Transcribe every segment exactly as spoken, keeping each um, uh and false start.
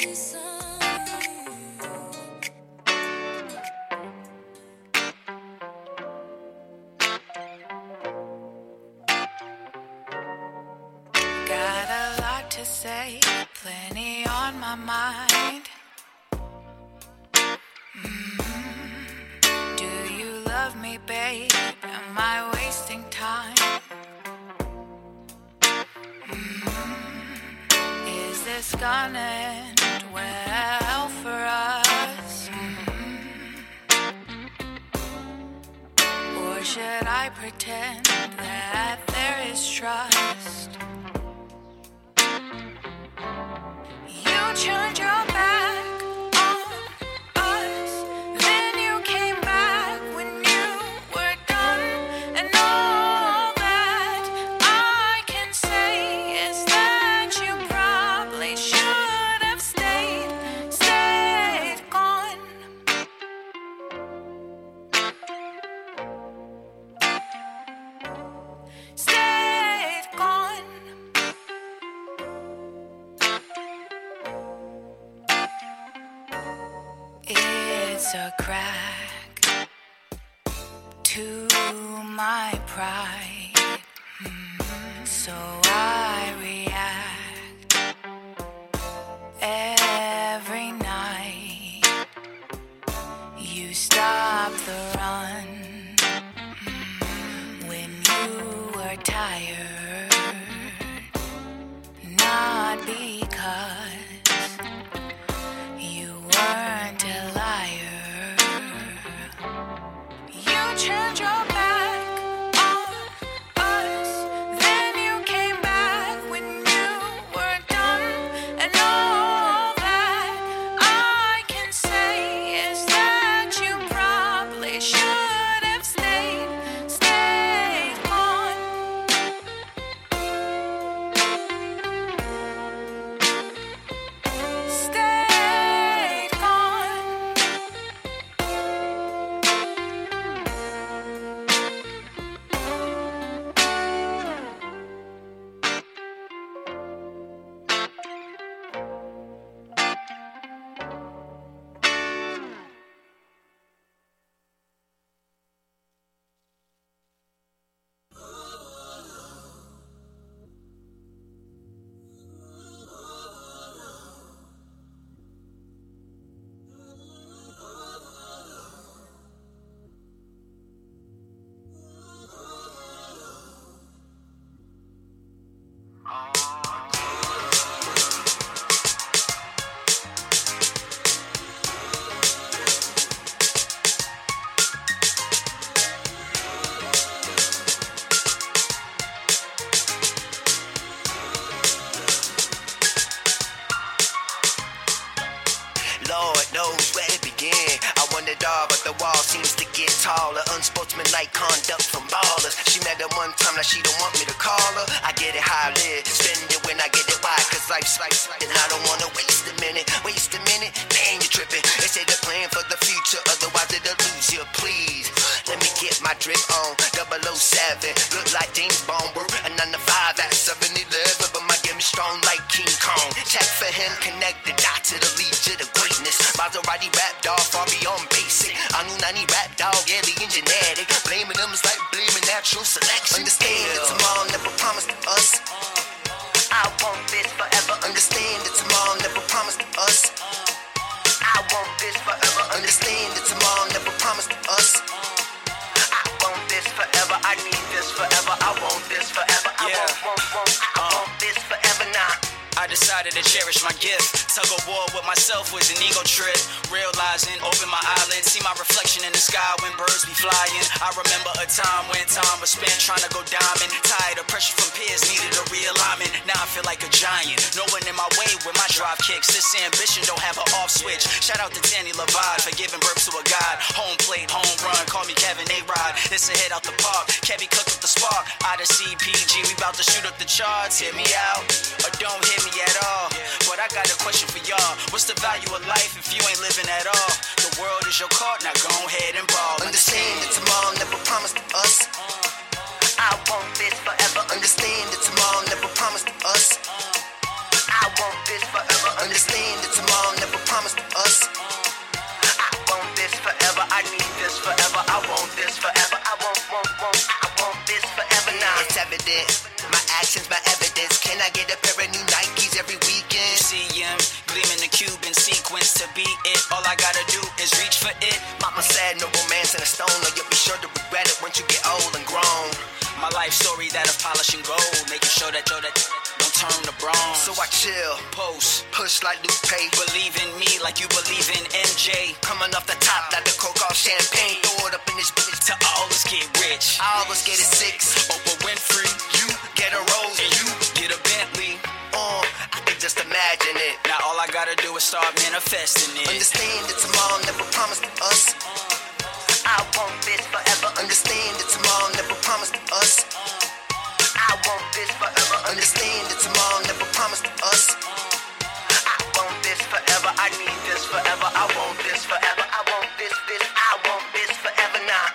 Got a lot to say, plenty on my mind. Mm-hmm. Do you love me, babe? Am I wasting time? Mm-hmm. Is this gonna end well for us? Mm-hmm. Or should I pretend that there is trust? You turned your back on us, then you came back when you were done, and all that I can say is that you probably should have stayed, stayed gone. Stayed gone. It's a crack to my pride, mm-hmm. So I react every night. You stop the run, mm-hmm. When you were tired, not because you weren't a liar. You turned your back on us, then you came back when you were done, and all that I can say is that you probably should have stayed, stayed on. Stayed gone. Lord knows where to begin. I wondered all, but the wall seems to get taller. Unsportsmanlike conduct from ballers. She met her one time, now she don't want me to call her. I get it how I live, spend it when I get it. Why? Cause life's like, and I don't wanna waste a minute. Waste a minute, man, you tripping. They say they're playing for the future, otherwise it'll lose you. Please, let me get my drip on. double oh seven, look like James Bond. Work a nine to five at seven eleven, but my game is strong like King Kong. Check for him, connect the dots, it'll lead you to greatness. Maserati rap dog, far beyond basic. Anunnaki rap dog, alien genetic. Blaming them is like blaming natural selection. Understand that tomorrow never promised us. I want this forever. Understand that tomorrow never promised us. I want this forever. Understand that tomorrow never promised us. I want this forever. I need this forever. I want this forever. I Yeah. want, want, want. I Uh. want this forever now. I decided to cherish my gift. Tug of war with myself was an ego trip. Realizing, open my eyelids, see my reflection in the sky when birds be flying. I remember a time when time was spent trying to go diamond. Tired of pressure from peers, needed a realignment. Now I feel like a giant. No one in my way when my drive kicks. This ambition don't have an off switch. Shout out to Danny Levine for giving birth to a god. Home plate, home run, call me Kevin A-Rod. It's a hit out the park. Kevin cook up the spark. Out of C P G, we about to shoot up the charts. Hear me out, or don't hear me at all. But I got a question for y'all. What's the value of life if you ain't living at all? The world is your card, now go ahead and ball. Understand that tomorrow never promised us. I want this forever. Understand that tomorrow never promised us. I want this forever. Understand that tomorrow never promised us. I want this forever, I need this forever, I want this forever, I want, want, want, I want this forever now. It's evident, my actions, my evidence. Can I get a pair of new Nikes every weekend? See him gleaming the Cuban sequence to be it. All I gotta do is reach for it. Mama said no romance in a stone, or you'll be sure to regret it once you get old and grown. My life story that of polishing gold, making sure that yo that don't turn to bronze. So I chill, Post, push like Lupe, believe in me like you believe in M J. coming off the top like the coke off champagne. Throw it up in this bitch To all us get rich. I always get it six. Oprah Winfrey, You get a rose, and you get a Bentley. uh, I can just imagine it. Now all I gotta do is start manifesting it. Understand that tomorrow never promised us. I want this forever. Understand that tomorrow never promised us. I want this forever. Understand that tomorrow never promised us. I want this forever. I need this forever. I want this forever. I want this, this. I want this forever now.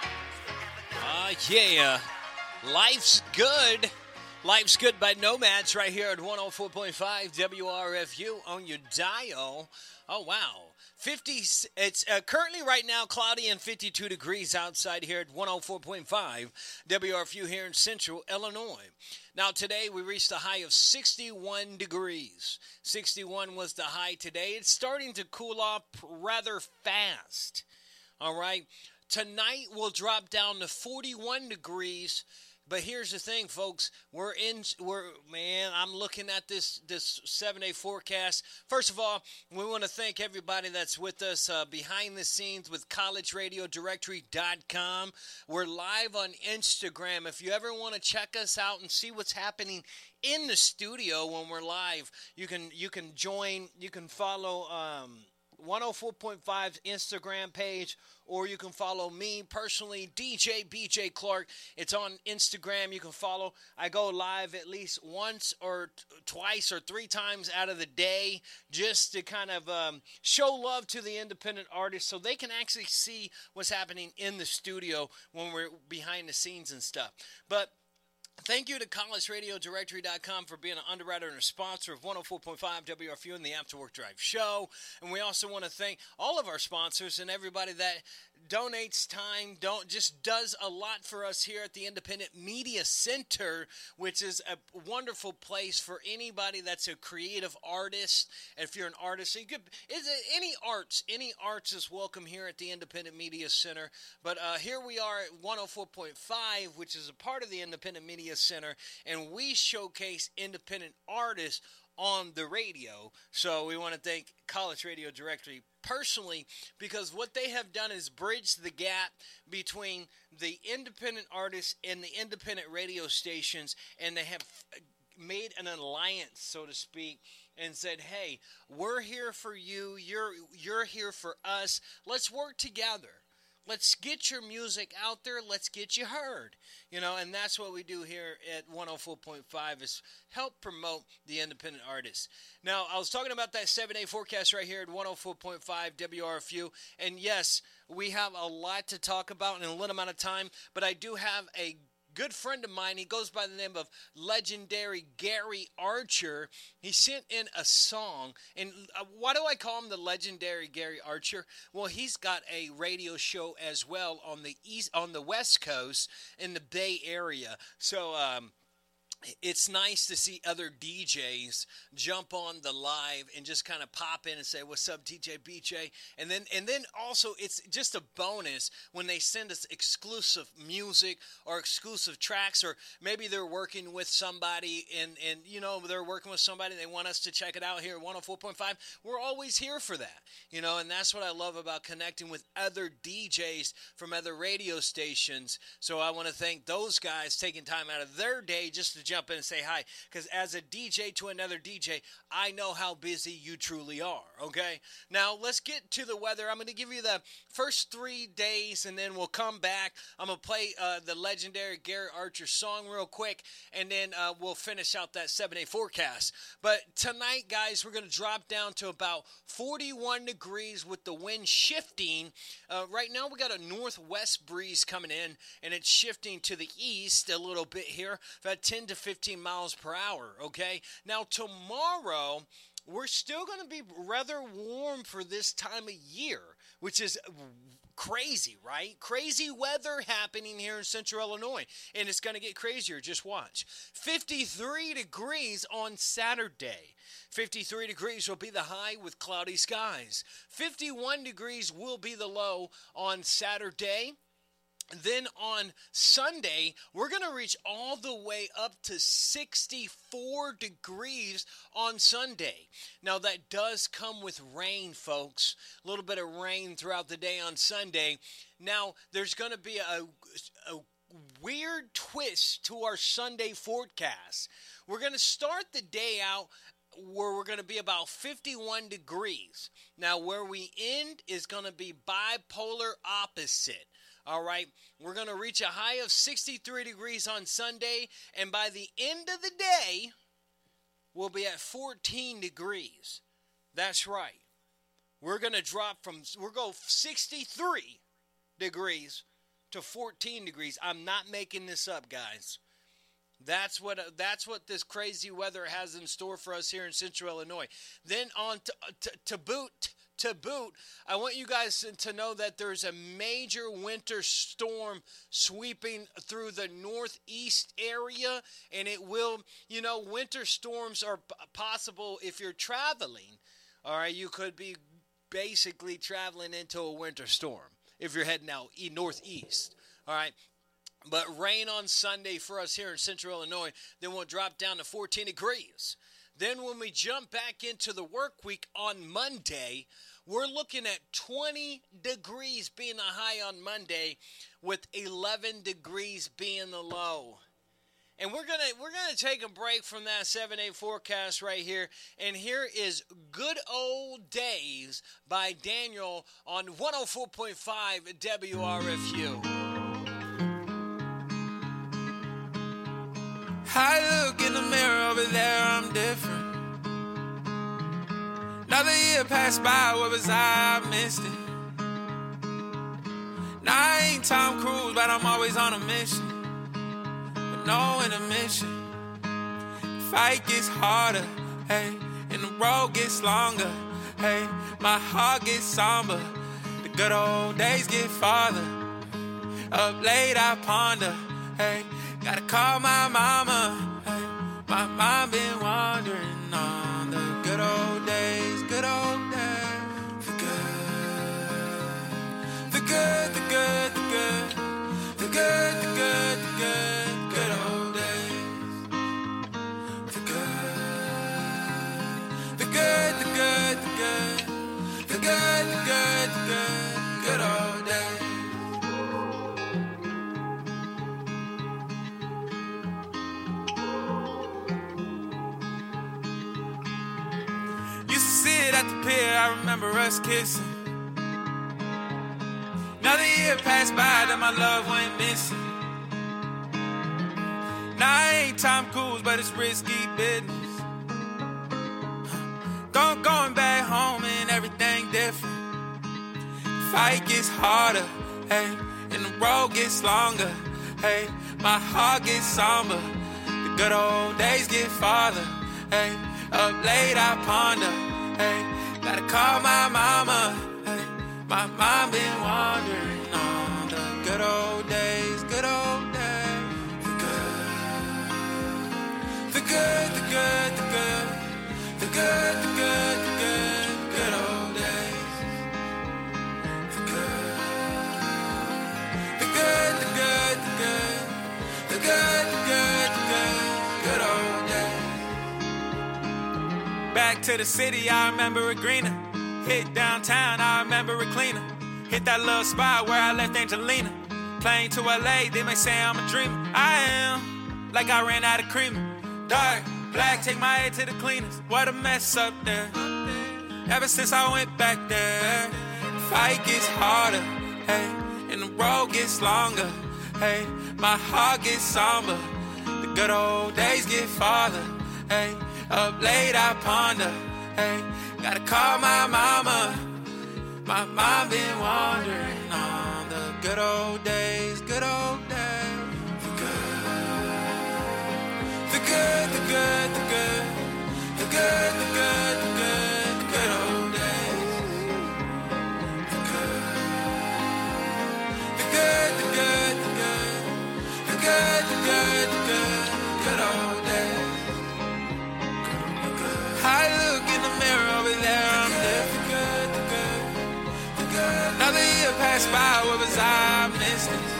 Uh, yeah. Life's good. Life's good by Nomads right here at one oh four point five W R F U on your dial. Oh, wow. fifty, it's uh, currently right now cloudy and fifty-two degrees outside here at one oh four point five W R F U here in central Illinois. Now today we reached a high of sixty-one degrees. sixty-one was the high today. It's starting to cool off rather fast. All right. Tonight we'll drop down to forty-one degrees. But here's the thing, folks. We're in, we're, man, I'm looking at this this seven-day forecast. First of all, we want to thank everybody that's with us uh, behind the scenes with college radio directory dot com. We're live on Instagram. If you ever want to check us out and see what's happening in the studio when we're live, you can you can join, you can follow um, one oh four point five Instagram page, or you can follow me personally, D J B J Clark. It's on Instagram. You can follow. I go live at least once or t- twice or three times out of the day just to kind of um, show love to the independent artists so they can actually see what's happening in the studio when we're behind the scenes and stuff. But thank you to college radio directory dot com for being an underwriter and a sponsor of one oh four point five W R F U and the After Work Drive show. And we also want to thank all of our sponsors and everybody that donates time, don't just does a lot for us here at the Independent Media Center, which is a wonderful place for anybody that's a creative artist. And if you're an artist, you could, is it any arts, any arts is welcome here at the Independent Media Center. But uh, here we are at one oh four point five, which is a part of the Independent Media Center, and we showcase independent artists on the radio. So we want to thank College Radio Directory personally, because what they have done is bridge the gap between the independent artists and the independent radio stations, and they have made an alliance, so to speak, and said, hey, we're here for you, you're you're here for us, let's work together. Let's get your music out there. Let's get you heard. You know, and that's what we do here at one oh four point five is help promote the independent artists. Now, I was talking about that seven-day forecast right here at one oh four point five W R F U. And yes, we have a lot to talk about in a little amount of time, but I do have a good friend of mine. He goes by the name of legendary Gary Archer. He sent in a song. And uh, why do I call him the legendary Gary Archer? Well, he's got a radio show as well on the east, on the West Coast in the Bay Area. So, um, it's nice to see other D Js jump on the live and just kind of pop in and say, what's up, D J B J? And then and then also it's just a bonus when they send us exclusive music or exclusive tracks, or maybe they're working with somebody and, and you know, they're working with somebody, they want us to check it out here at one oh four point five. We're always here for that, you know, and that's what I love about connecting with other D Js from other radio stations. So I want to thank those guys taking time out of their day just to jump in and say hi, because as a D J to another D J, I know how busy you truly are, okay? Now, let's get to the weather. I'm going to give you the first three days, and then we'll come back. I'm going to play uh, the legendary Gary Archer song real quick, and then uh, we'll finish out that seven-day forecast. But tonight, guys, we're going to drop down to about forty-one degrees with the wind shifting. Uh, right now, we got a northwest breeze coming in, and it's shifting to the east a little bit here, about ten to fifteen miles per hour, okay? Now, tomorrow, we're still going to be rather warm for this time of year, which is crazy, right? Crazy weather happening here in Central Illinois, and it's going to get crazier. Just watch. fifty-three degrees on Saturday. fifty-three degrees will be the high with cloudy skies. fifty-one degrees will be the low on Saturday. Then on Sunday, we're going to reach all the way up to sixty-four degrees on Sunday. Now, that does come with rain, folks. A little bit of rain throughout the day on Sunday. Now, there's going to be a, a weird twist to our Sunday forecast. We're going to start the day out where we're going to be about fifty-one degrees. Now, where we end is going to be bipolar opposite. All right, we're going to reach a high of sixty-three degrees on Sunday, and by the end of the day, we'll be at fourteen degrees. That's right. We're going to drop from, we'll go sixty-three degrees to fourteen degrees. I'm not making this up, guys. That's what that's what this crazy weather has in store for us here in Central Illinois. Then on to, to, to boot, to boot, I want you guys to know that there's a major winter storm sweeping through the northeast area, and it will, you know, winter storms are p- possible if you're traveling. All right, you could be basically traveling into a winter storm if you're heading out e- northeast. All right. But rain on Sunday for us here in Central Illinois, then we'll drop down to fourteen degrees. Then when we jump back into the work week on Monday, we're looking at twenty degrees being the high on Monday with eleven degrees being the low. And we're going to we're going to take a break from that seven-day forecast right here. And here is Good Old Days by Daniel on one oh four point five W R F U. I look in the mirror over there, I'm different. Another year passed by, where was I? I missed it. Now I ain't Tom Cruise, but I'm always on a mission. But no intermission. The fight gets harder, hey, and the road gets longer, hey. My heart gets somber, the good old days get farther. Up late I ponder, hey. Gotta call my mama, hey. My mom been wandering on the good old days, good old days. The good, the good, the good, the good, the good, the good, the good, good old days. The good, the good, the good, the good, the good, the good, the good, good old days. At the pier, I remember us kissing. Another year passed by, then my love went missing. Now I ain't Tom Cruise, but it's risky business. Going, going back home and everything different. Fight gets harder, hey, and the road gets longer, hey. My heart gets somber, the good old days get farther, hey. Up late I ponder, hey, gotta call my mama, hey. My mom been wandering on the good old days, good old days. The good, the good, the good, the good, the good, the good, the good, good old days. The good, the good, the good, the good, the good, the good, the good, good old days. Back to the city, I remember it greener. Hit downtown, I remember it cleaner. Hit that little spot where I left Angelina. Plane to L A, they may say I'm a dreamer. I am, like I ran out of creamer. Dark, black, take my head to the cleaners. What a mess up there. Ever since I went back there, the fight gets harder, hey, and the road gets longer, hey. My heart gets somber, the good old days get farther, hey. Up late I ponder, hey. Gotta call my mama. My mom been wandering on the good old days, good old days. The good, the good, the good, the good, the good, the good, the good. have passed by, where was I? Missed it.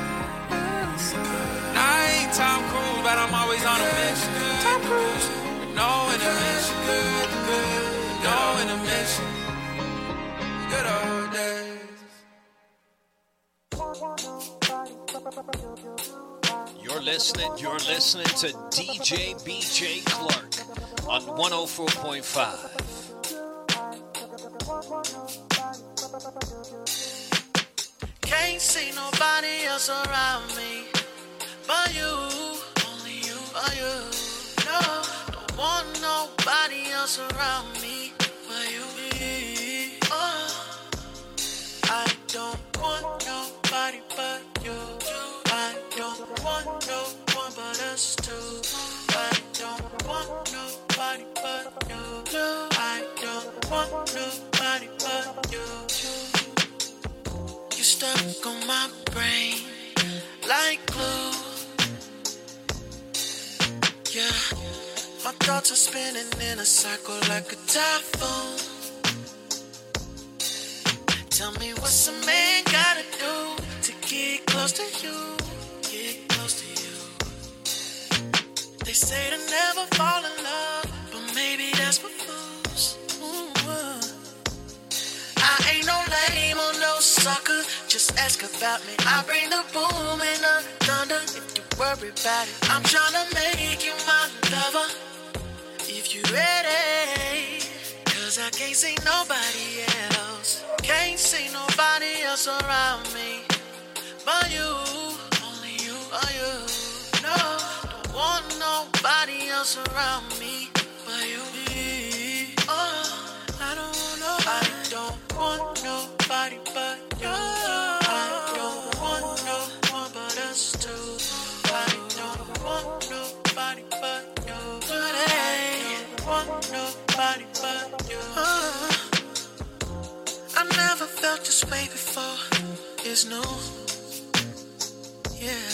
Now I ain't Tom Cruise, but I'm always on a mission. Tom Cruise. No intermission. No intermission. Good old days. You're listening, you're listening to D J B J Clark on one oh four point five. Can't see nobody else around me but you, only you, but you. No, don't want nobody else around me but you. Oh, I don't want nobody but you. I don't want no one but us two. I don't want nobody but you. I don't want nobody but you. You stuck on my brain like glue. Yeah, my thoughts are spinning in a circle like a typhoon. Tell me what's a man gotta do to get close to you, get close to you. They say to never fall in love, but maybe that's for fools. Ooh, uh. I ain't no lame or no sucker, just ask about me. I bring the boom and the thunder if you worry about it. I'm tryna make you my lover, if you ready, cause I can't see nobody else. Can't see nobody else around me but you, only you, but you. No, don't want nobody else around me but you. Oh, I don't want nobody. I don't want nobody but you. I don't want no one but us two. I don't want nobody but you. I don't want nobody but you. Oh, I never felt this way before. It's new. Yeah.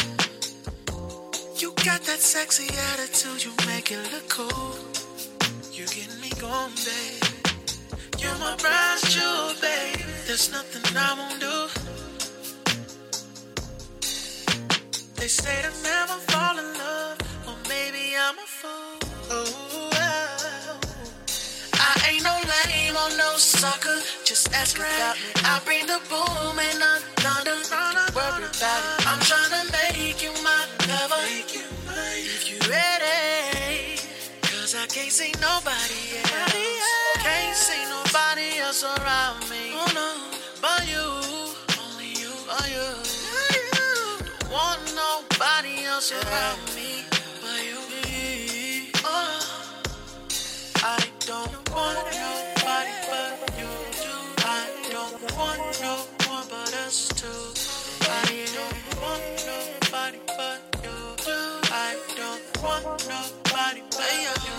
You got that sexy attitude, you make it look cool. You getting me going, baby. You're my bright jewel, baby. There's nothing I won't do. They say to never fall in love, or maybe I'm a fool. Oh, oh. I ain't no lame or no sucker, just ask about me. I bring the boom and the thunder, worry about it. I'm tryna make you my lover, if you ready, cause I can't see nobody else. Can't see nobody else around me, oh no, but you, only you, but you. Don't want nobody else around me but you. Oh, I don't want nobody but you. I don't want no one but us two. I don't want nobody but you. I don't want nobody but you.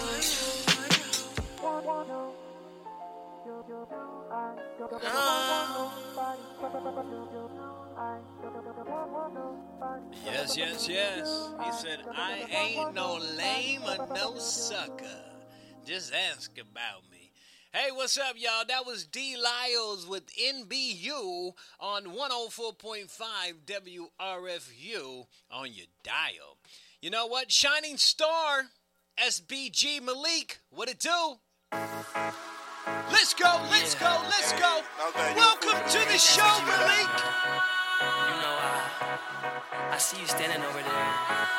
Yes, yes, yes. He said, I ain't no lame or no sucker. Just ask about me. Hey, what's up, y'all? That was D. Lyles with N B U on one oh four point five W R F U on your dial. You know what? Shining Star, S B G Malik, what it do? Let's go, let's Yeah. go, let's go. Okay. Welcome to the show, Malik. You know, I, I see you standing over there.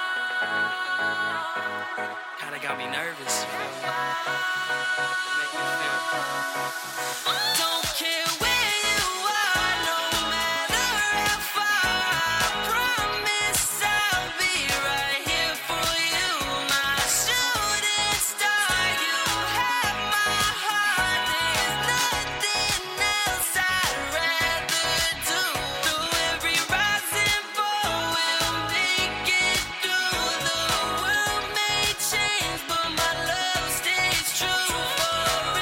Kinda got me nervous. You feel me? Make me feel. Don't care where you are, no matter how far. I promise I'll be right here for you, my shooting star. You have my heart. There's nothing else I'd rather do. Through every rise and fall, we'll make it through. The world may change, but my love stays true forever.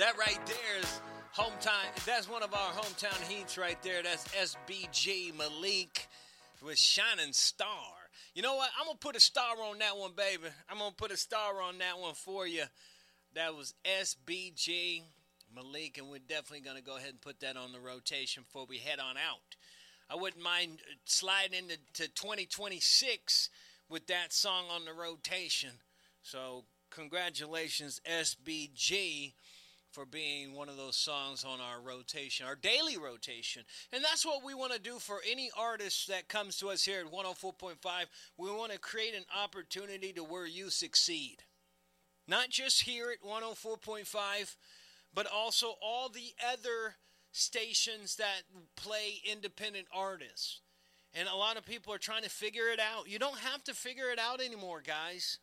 That right there is hometown. That's one of our hometown heats right there. That's S B G Malik with Shining Star. You know what? I'm going to put a star on that one, baby. I'm going to put a star on that one for you. That was S B G Malik, and we're definitely going to go ahead and put that on the rotation before we head on out. I wouldn't mind sliding into to twenty twenty-six with that song on the rotation. So congratulations, S B G, for being one of those songs on our rotation, our daily rotation. And that's what we want to do for any artist that comes to us here at one oh four point five. We want to create an opportunity to where you succeed. Not just here at one oh four point five, but also all the other stations that play independent artists. And a lot of people are trying to figure it out. You don't have to figure it out anymore, guys.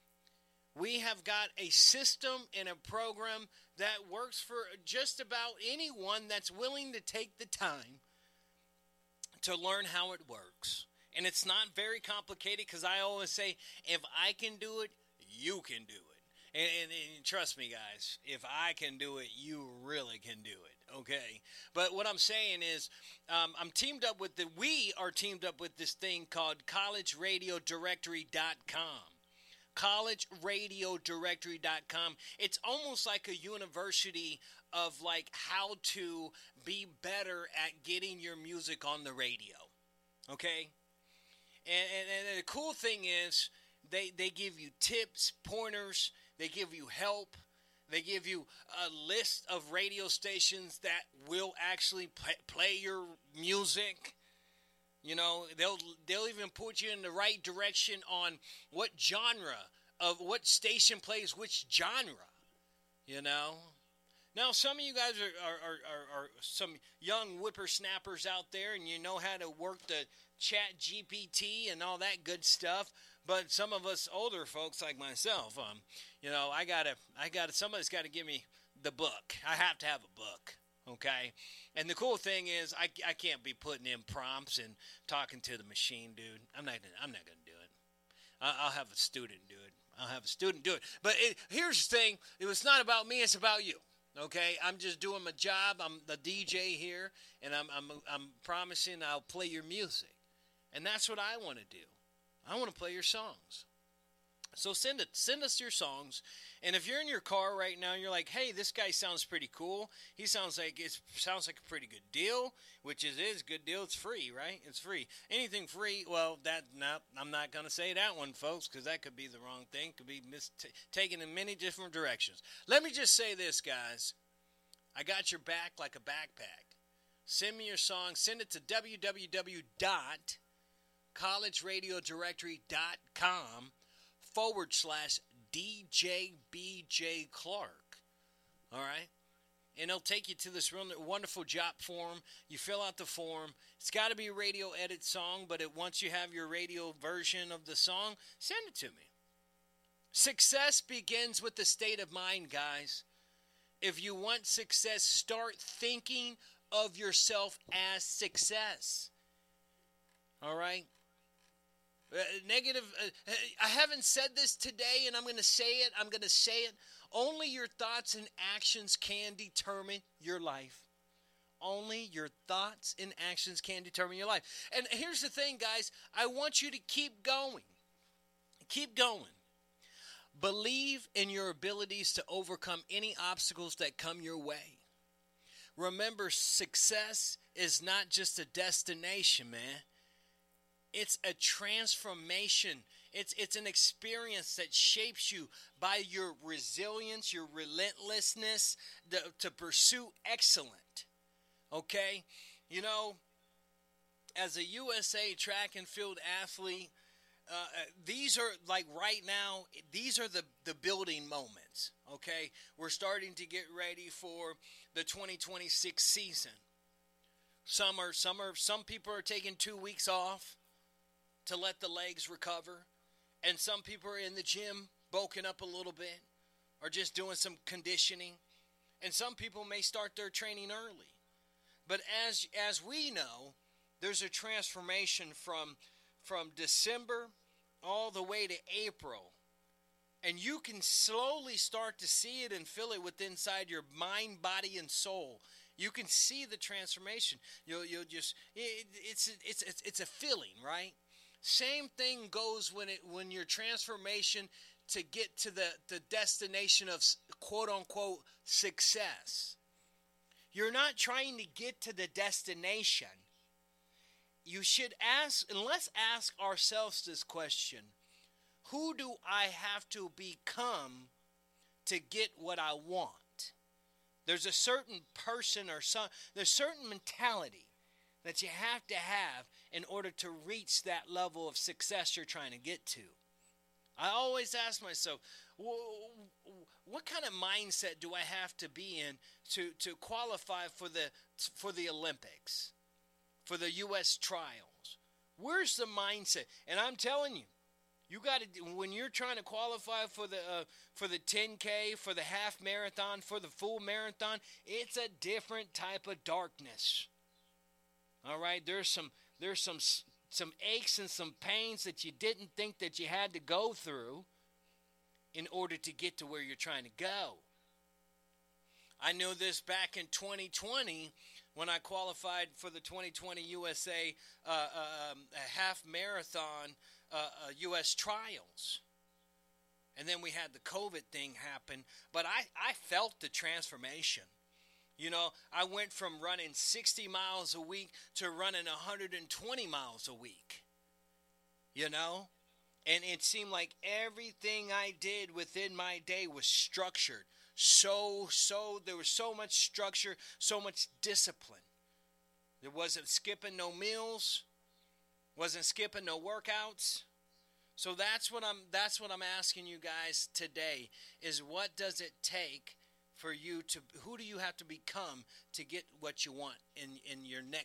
We have got a system and a program that works for just about anyone that's willing to take the time to learn how it works. And it's not very complicated, because I always say, if I can do it, you can do it. And, and, and trust me, guys, if I can do it, you really can do it, okay? But what I'm saying is, um, I'm teamed up with the, we are teamed up with this thing called college radio directory dot com. college radio directory dot com. It's almost like a university of, like, how to be better at getting your music on the radio, okay? And, and, and the cool thing is, they, they give you tips, pointers. They give you help. They give you a list of radio stations that will actually play, play your music. You know, they'll they'll even put you in the right direction on what genre of what station plays which genre. You know. Now, some of you guys are are, are, are, are some young whippersnappers out there, and you know how to work the Chat G P T and all that good stuff. But some of us older folks like myself, um, you know, I gotta, I gotta, somebody's got to give me the book. I have to have a book, okay? And the cool thing is, I, I can't be putting in prompts and talking to the machine, dude. I'm not, gonna, I'm not gonna do it. I, I'll have a student do it. I'll have a student do it. But it, here's the thing: it was not about me; it's about you. Okay, I'm just doing my job. I'm the D J here, and I'm, I'm, I'm promising I'll play your music, and that's what I want to do. I want to play your songs. So send it. Send us your songs. And if you're in your car right now and you're like, hey, this guy sounds pretty cool. He sounds like it sounds like a pretty good deal, which is is a good deal. It's free, right? It's free. Anything free, well, that no, I'm not going to say that one, folks, because that could be the wrong thing. Could be mis- taken in many different directions. Let me just say this, guys. I got your back like a backpack. Send me your song. Send it to w w w dot college radio directory dot com forward slash D J B J Clark. All right? And it'll take you to this real wonderful job form. You fill out the form. It's got to be a radio edit song, but it, once you have your radio version of the song, send it to me. Success begins with the state of mind, guys. If you want success, start thinking of yourself as success. All right? Uh, negative, uh, I haven't said this today, and I'm going to say it. I'm going to say it. Only your thoughts and actions can determine your life. Only your thoughts and actions can determine your life. And here's the thing, guys. I want you to keep going. Keep going. Believe in your abilities to overcome any obstacles that come your way. Remember, success is not just a destination, man. It's a transformation. It's it's an experience that shapes you by your resilience, your relentlessness the, to pursue excellent. Okay? You know, as a U S A track and field athlete, uh, these are, like right now, these are the, the building moments. Okay? We're starting to get ready for the twenty twenty-six season. Some are, some are, some people are taking two weeks off to let the legs recover. And some people are in the gym bulking up a little bit or just doing some conditioning. And some people may start their training early. But as as we know, there's a transformation from, from December all the way to April. And you can slowly start to see it and feel it within inside your mind, body, and soul. You can see the transformation. You'll, you'll just, it, it's, it's, it's, it's a feeling, right? Same thing goes when it, when your transformation to get to the, the destination of quote unquote success. You're not trying to get to the destination. You should ask, and let's ask ourselves this question. Who do I have to become to get what I want? There's a certain person or some, there's a certain mentality that you have to have in order to reach that level of success you're trying to get to. I always ask myself, what kind of mindset do I have to be in to, to qualify for the for the Olympics, for the U S trials? Where's the mindset? And I'm telling you, you got to, when you're trying to qualify for the uh, for the ten K, for the half marathon, for the full marathon, it's a different type of darkness. All right, there's some there's some some aches and some pains that you didn't think that you had to go through in order to get to where you're trying to go. I knew this back in twenty twenty when I qualified for the twenty twenty U S A uh, uh, um, half marathon uh, uh, U S trials. And then we had the COVID thing happen, but I, I felt the transformation. You know, I went from running sixty miles a week to running one hundred twenty miles a week, you know? And it seemed like everything I did within my day was structured. So, so, there was so much structure, so much discipline. There wasn't skipping no meals, wasn't skipping no workouts. So that's what I'm, that's what I'm asking you guys today is what does it take for you to, who do you have to become to get what you want in, in your next